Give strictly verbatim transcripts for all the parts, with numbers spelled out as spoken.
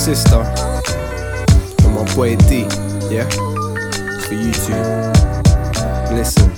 sister and my boy D, yeah? For you two. Listen.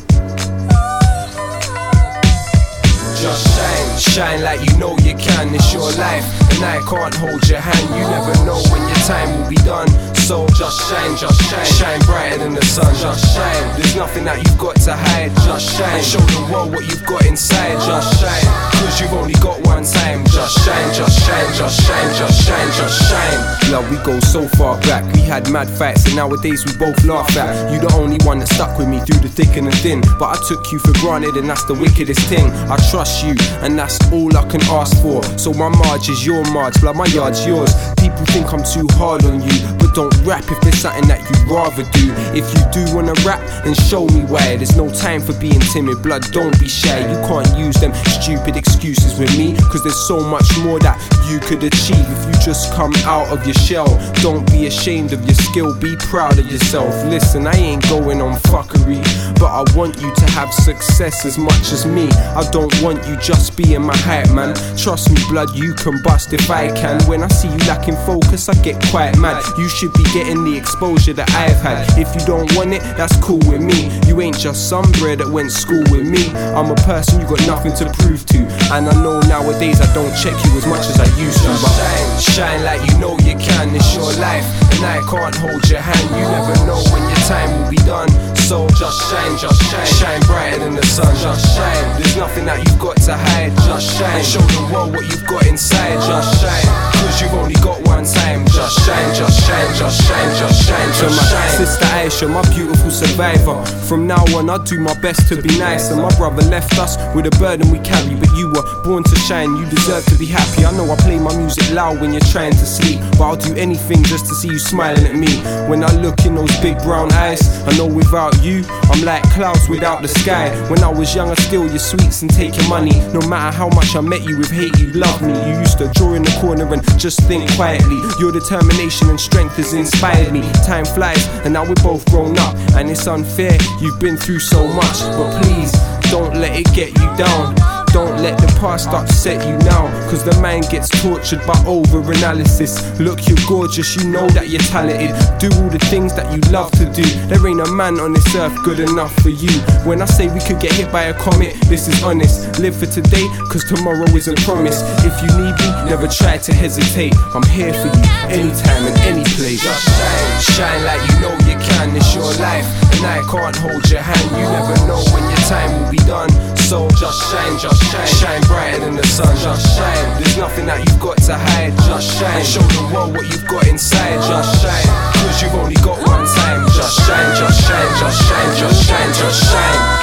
Just shine, shine like you know you can. It's your life, and I can't hold your hand. You never know when your time will be done. So just shine, just shine, shine brighter than the sun. Just shine, there's nothing that you've got to hide. Just shine, show the world what you've got inside. Just shine, cause you've only got one time. Just shine, just shine, just shine, just shine, just shine. Love, we go so far back. We had mad fights and nowadays we both laugh at. You the only one that stuck with me through the thick and the thin. But I took you for granted and that's the wickedest thing. I trust you and that's all I can ask for. So my Marge is your Marge, blood, my yard's yours. People think I'm too hard on you, but don't rap if there's something that you'd rather do. If you do wanna rap, then show me why. There's no time for being timid, blood, don't be shy. You can't use them stupid excuses with me, cause there's so much more that you could achieve if you just come out of your shell. Don't be ashamed of your skill, be proud of yourself. Listen, I ain't going on fuckery, but I want you to have success as much as me. I don't want you just being my hype man. Trust me blood, you can bust if I can. When I see you lacking focus, I get quite mad. You should be getting the exposure that I've had. If you don't want it, that's cool with me. You ain't just some bred that went school with me. I'm a person you got nothing to prove to, and I know nowadays I don't check you as much as I used to. But shine, shine like you know you can. It's your life, and I can't hold your hand. You never know when your time will be done. So just shine, just shine, shine brighter than the sun. Just shine, there's nothing that you've got to hide. Just shine, show the world what you've got inside. Just shine, cause you've only got one time. Just shine, just shine, just shine, just shine, just shine. To my sister Aisha, my beautiful survivor, from now on I'll do my best to be nice. And my brother left us with a burden we carry, but you were born to shine, you deserve to be happy. I know I play my music loud when you're trying to sleep, but I'll do anything just to see you smiling at me. When I look in those big brown eyes, I know without you, I'm like clouds without the sky. When I was young I steal your sweets and take your money. No matter how much I met you with hate, you love me. You used to draw in the corner and just think quietly. Your determination and strength has inspired me. Time flies and now we're both grown up, and it's unfair, you've been through so much. But please, don't let it get you down. Don't let the past upset you now, cause the mind gets tortured by over-analysis. Look, you're gorgeous, you know that you're talented. Do all the things that you love to do. There ain't a man on this earth good enough for you. When I say we could get hit by a comet, this is honest. Live for today, cause tomorrow isn't promised. If you need me, never try to hesitate. I'm here for you, anytime and any place. Just shine, shine like you know you can. It's your life, and I can't hold your hand. You never know when your time will be done. So just shine, just shine, shine brighter than the sun. Just shine, there's nothing that you've got to hide. Just shine, show the world what you've got inside. Just shine, cause you've only got one time. Just shine, just shine, just shine, just shine, just shine.